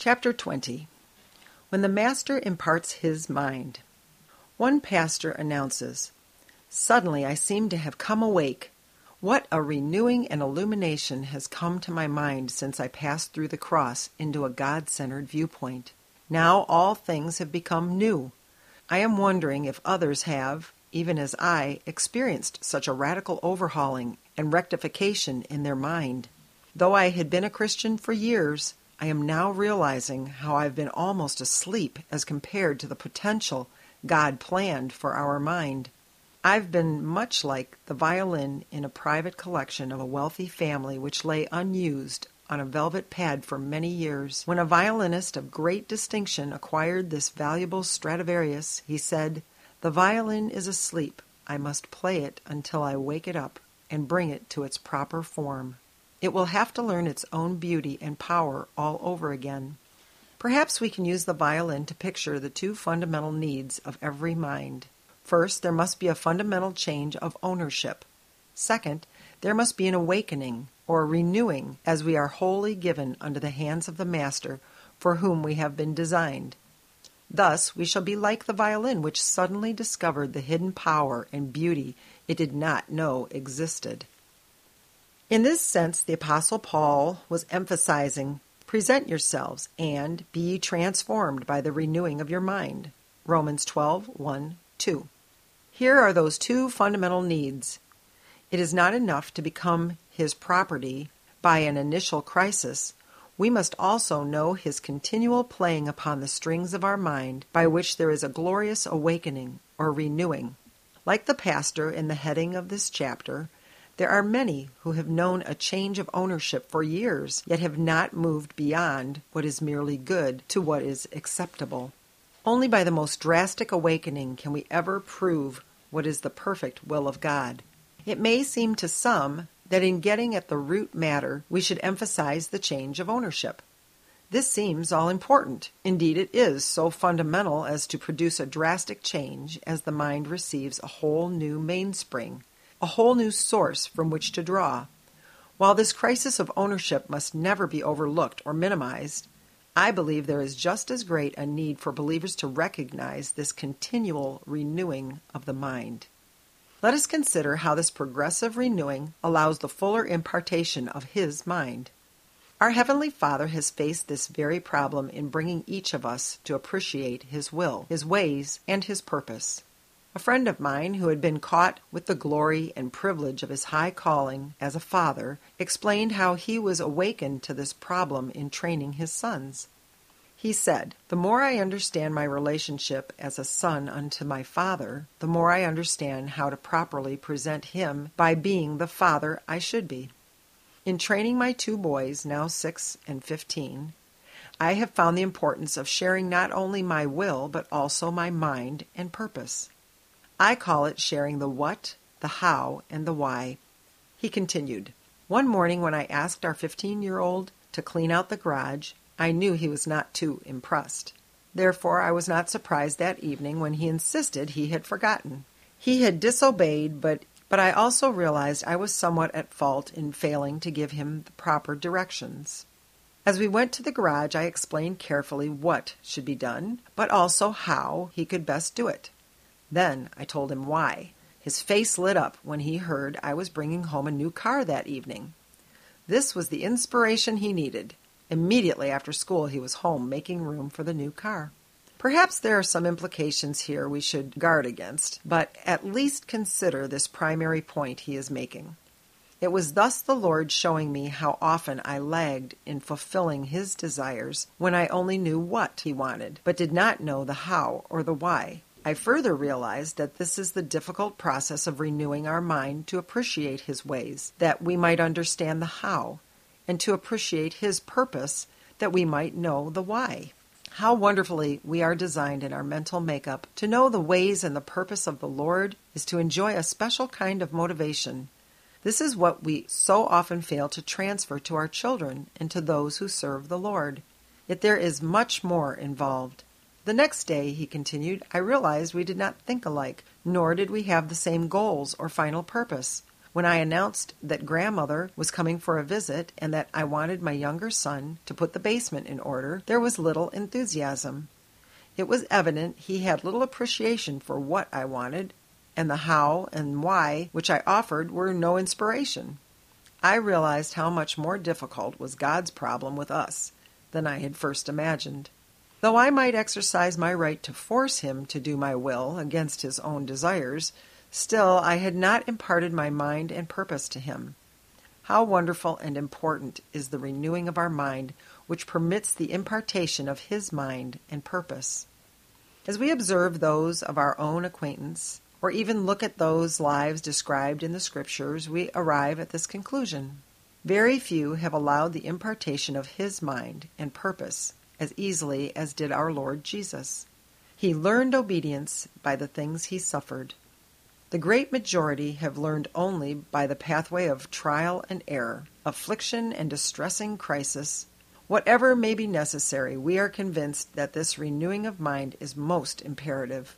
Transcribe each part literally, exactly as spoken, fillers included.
Chapter twenty. When the Master imparts his mind. One pastor announces, "Suddenly I seem to have come awake. What a renewing and illumination has come to my mind since I passed through the cross into a God-centered viewpoint. Now all things have become new. I am wondering if others have, even as I, experienced such a radical overhauling and rectification in their mind. Though I had been a Christian for years, I am now realizing how I've been almost asleep as compared to the potential God planned for our mind. I've been much like the violin in a private collection of a wealthy family which lay unused on a velvet pad for many years. When a violinist of great distinction acquired this valuable Stradivarius, he said, 'The violin is asleep. I must play it until I wake it up and bring it to its proper form. It will have to learn its own beauty and power all over again.' Perhaps we can use the violin to picture the two fundamental needs of every mind. First, there must be a fundamental change of ownership. Second, there must be an awakening or renewing as we are wholly given under the hands of the Master for whom we have been designed. Thus, we shall be like the violin which suddenly discovered the hidden power and beauty it did not know existed." In this sense, the Apostle Paul was emphasizing, "Present yourselves, and be ye transformed by the renewing of your mind." Romans twelve, one, two. Here are those two fundamental needs. It is not enough to become his property by an initial crisis. We must also know his continual playing upon the strings of our mind, by which there is a glorious awakening or renewing. Like the pastor in the heading of this chapter, there are many who have known a change of ownership for years, yet have not moved beyond what is merely good to what is acceptable. Only by the most drastic awakening can we ever prove what is the perfect will of God. It may seem to some that in getting at the root matter, we should emphasize the change of ownership. This seems all important. Indeed, it is so fundamental as to produce a drastic change as the mind receives a whole new mainspring, a whole new source from which to draw. While this crisis of ownership must never be overlooked or minimized, I believe there is just as great a need for believers to recognize this continual renewing of the mind. Let us consider how this progressive renewing allows the fuller impartation of His mind. Our Heavenly Father has faced this very problem in bringing each of us to appreciate His will, His ways, and His purpose. A friend of mine who had been caught with the glory and privilege of his high calling as a father explained how he was awakened to this problem in training his sons. He said, "The more I understand my relationship as a son unto my father, the more I understand how to properly present him by being the father I should be. In training my two boys, now six and fifteen, I have found the importance of sharing not only my will, but also my mind and purpose. I call it sharing the what, the how, and the why." He continued, "One morning when I asked our fifteen-year-old to clean out the garage, I knew he was not too impressed. Therefore, I was not surprised that evening when he insisted he had forgotten. He had disobeyed, but, but I also realized I was somewhat at fault in failing to give him the proper directions. As we went to the garage, I explained carefully what should be done, but also how he could best do it. Then I told him why. His face lit up when he heard I was bringing home a new car that evening. This was the inspiration he needed. Immediately after school, he was home making room for the new car. Perhaps there are some implications here we should guard against, but at least consider this primary point he is making. It was thus the Lord showing me how often I lagged in fulfilling His desires when I only knew what He wanted, but did not know the how or the why. I further realized that this is the difficult process of renewing our mind to appreciate His ways, that we might understand the how, and to appreciate His purpose, that we might know the why. How wonderfully we are designed in our mental makeup. To know the ways and the purpose of the Lord is to enjoy a special kind of motivation. This is what we so often fail to transfer to our children and to those who serve the Lord. Yet there is much more involved. The next day, he continued, I realized we did not think alike, nor did we have the same goals or final purpose. When I announced that grandmother was coming for a visit and that I wanted my younger son to put the basement in order, there was little enthusiasm. It was evident he had little appreciation for what I wanted, and the how and why which I offered were no inspiration. I realized how much more difficult was God's problem with us than I had first imagined. Though I might exercise my right to force him to do my will against his own desires, still I had not imparted my mind and purpose to him. How wonderful and important is the renewing of our mind, which permits the impartation of his mind and purpose. As we observe those of our own acquaintance, or even look at those lives described in the Scriptures, we arrive at this conclusion. Very few have allowed the impartation of his mind and purpose as easily as did our Lord Jesus. He learned obedience by the things he suffered. The great majority have learned only by the pathway of trial and error, affliction and distressing crisis. Whatever may be necessary, we are convinced that this renewing of mind is most imperative.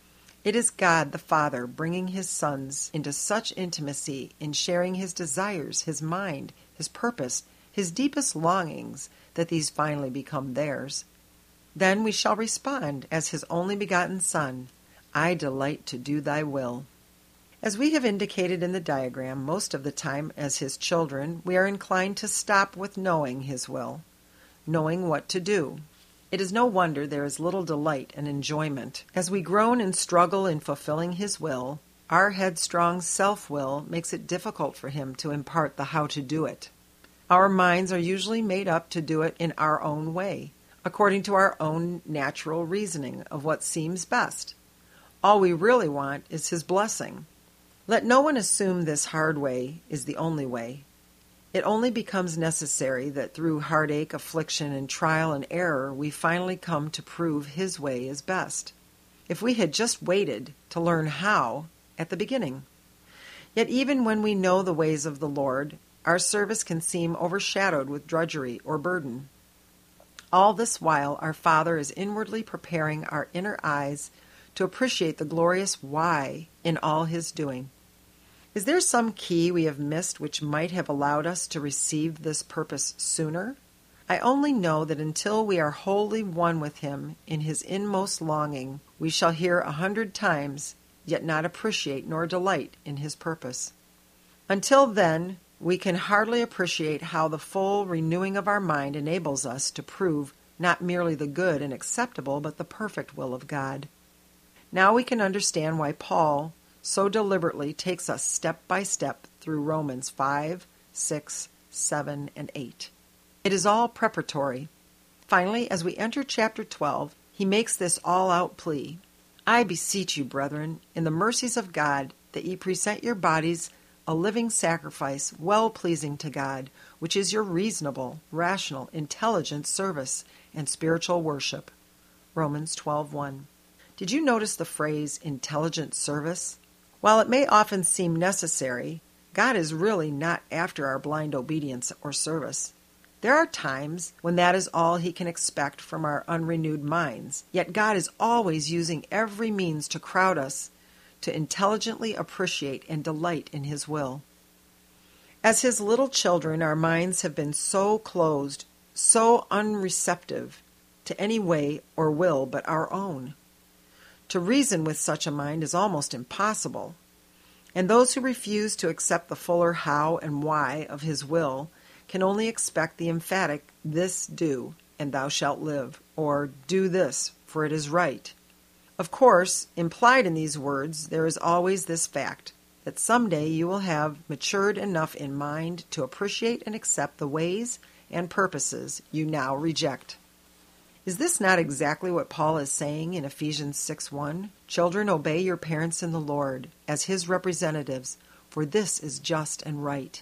It is God the Father bringing his sons into such intimacy in sharing his desires, his mind, his purpose, his deepest longings, that these finally become theirs. Then we shall respond as his only begotten Son, I delight to do thy will. As we have indicated in the diagram, most of the time as his children, we are inclined to stop with knowing his will, knowing what to do. It is no wonder there is little delight and enjoyment. As we groan and struggle in fulfilling his will, our headstrong self-will makes it difficult for him to impart the how to do it. Our minds are usually made up to do it in our own way, according to our own natural reasoning of what seems best. All we really want is his blessing. Let no one assume this hard way is the only way. It only becomes necessary that through heartache, affliction, and trial and error we finally come to prove his way is best. If we had just waited to learn how at the beginning. Yet even when we know the ways of the Lord, our service can seem overshadowed with drudgery or burden. All this while, our Father is inwardly preparing our inner eyes to appreciate the glorious why in all his doing. Is there some key we have missed which might have allowed us to receive this purpose sooner? I only know that until we are wholly one with him in his inmost longing, we shall hear a hundred times, yet not appreciate nor delight in his purpose. Until then, we can hardly appreciate how the full renewing of our mind enables us to prove not merely the good and acceptable, but the perfect will of God. Now we can understand why Paul so deliberately takes us step by step through Romans five, six, seven, and eight. It is all preparatory. Finally, as we enter chapter twelve, he makes this all-out plea. I beseech you, brethren, in the mercies of God, that ye present your bodies a living sacrifice, well-pleasing to God, which is your reasonable, rational, intelligent service and spiritual worship. Romans twelve one. Did you notice the phrase intelligent service? While it may often seem necessary, God is really not after our blind obedience or service. There are times when that is all he can expect from our unrenewed minds, yet God is always using every means to crowd us to intelligently appreciate and delight in his will. As his little children, our minds have been so closed, so unreceptive to any way or will but our own. To reason with such a mind is almost impossible, and those who refuse to accept the fuller how and why of his will can only expect the emphatic, this do, and thou shalt live, or do this, for it is right. Of course, implied in these words, there is always this fact, that someday you will have matured enough in mind to appreciate and accept the ways and purposes you now reject. Is this not exactly what Paul is saying in Ephesians six one? Children, obey your parents in the Lord, as his representatives, for this is just and right.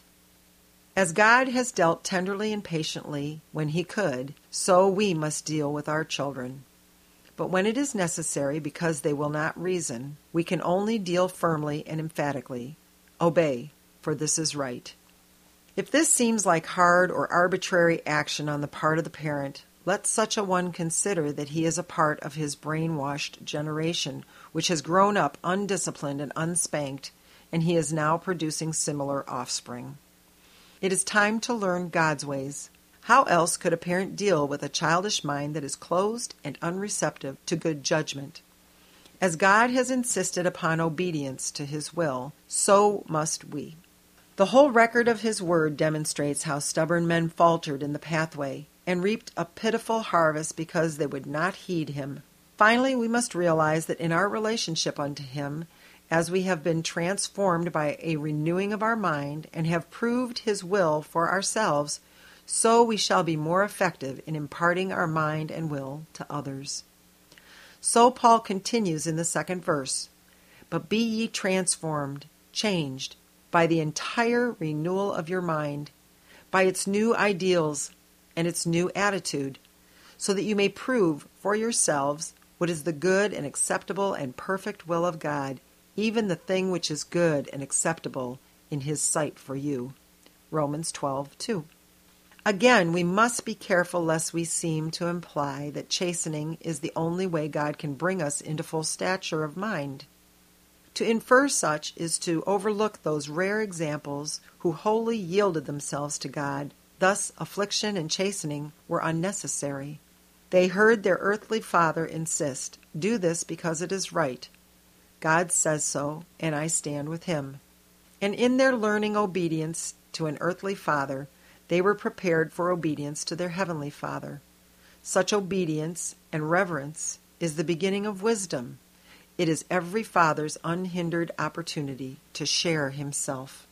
As God has dealt tenderly and patiently when he could, so we must deal with our children. But when it is necessary, because they will not reason, we can only deal firmly and emphatically. Obey, for this is right. If this seems like hard or arbitrary action on the part of the parent, let such a one consider that he is a part of his brainwashed generation, which has grown up undisciplined and unspanked and he is now producing similar offspring. It is time to learn God's ways. How else could a parent deal with a childish mind that is closed and unreceptive to good judgment? As God has insisted upon obedience to his will, so must we. The whole record of his word demonstrates how stubborn men faltered in the pathway and reaped a pitiful harvest because they would not heed him. Finally, we must realize that in our relationship unto him, as we have been transformed by a renewing of our mind and have proved his will for ourselves, so we shall be more effective in imparting our mind and will to others. So Paul continues in the second verse, "But be ye transformed, changed, by the entire renewal of your mind, by its new ideals and its new attitude, so that you may prove for yourselves what is the good and acceptable and perfect will of God, even the thing which is good and acceptable in his sight for you." Romans twelve two. Again, we must be careful lest we seem to imply that chastening is the only way God can bring us into full stature of mind. To infer such is to overlook those rare examples who wholly yielded themselves to God. Thus, affliction and chastening were unnecessary. They heard their earthly father insist, "Do this because it is right. God says so, and I stand with him." And in their learning obedience to an earthly father, they were prepared for obedience to their heavenly Father. Such obedience and reverence is the beginning of wisdom. It is every father's unhindered opportunity to share himself.